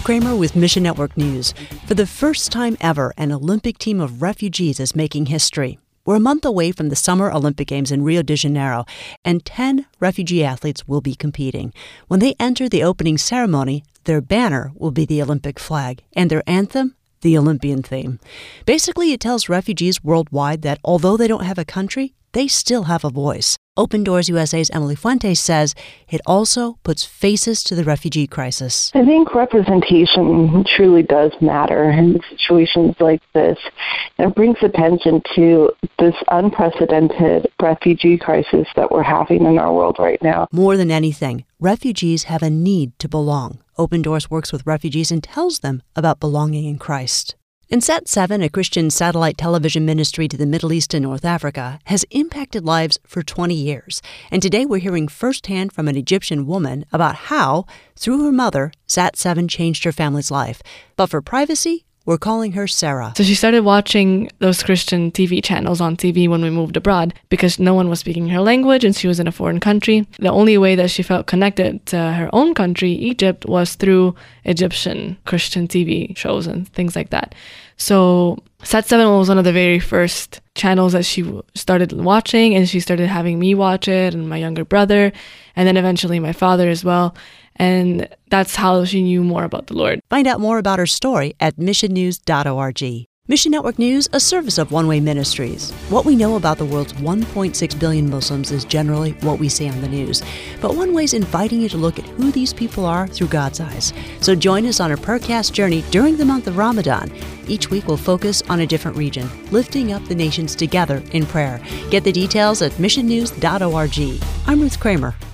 Kramer with Mission Network News. For the first time ever, an Olympic team of refugees is making history. We're a month away from the Summer Olympic Games in Rio de Janeiro, and 10 refugee athletes will be competing. When they enter the opening ceremony, their banner will be the Olympic flag, and their anthem, the Olympian theme. Basically, it tells refugees worldwide that although they don't have a country, they still have a voice. Open Doors USA's Emily Fuentes says it also puts faces to the refugee crisis. I think representation truly does matter in situations like this. It brings attention to this unprecedented refugee crisis that we're having in our world right now. More than anything, refugees have a need to belong. Open Doors works with refugees and tells them about belonging in Christ. And Sat7, a Christian satellite television ministry to the Middle East and North Africa, has impacted lives for 20 years. And today we're hearing firsthand from an Egyptian woman about how, through her mother, Sat7 changed her family's life. But for privacy, we're calling her Sarah. So she started watching those Christian TV channels on TV when we moved abroad because no one was speaking her language and she was in a foreign country. The only way that she felt connected to her own country, Egypt, was through Egyptian Christian TV shows and things like that. So Sat7 was one of the very first channels that she started watching, and she started having me watch it and my younger brother, and then eventually my father as well. And that's how she knew more about the Lord. Find out more about her story at missionnews.org. Mission Network News, a service of One Way Ministries. What we know about the world's 1.6 billion Muslims is generally what we see on the news. But One Way's inviting you to look at who these people are through God's eyes. So join us on a Percast journey during the month of Ramadan. Each week we'll focus on a different region, lifting up the nations together in prayer. Get the details at missionnews.org. I'm Ruth Kramer.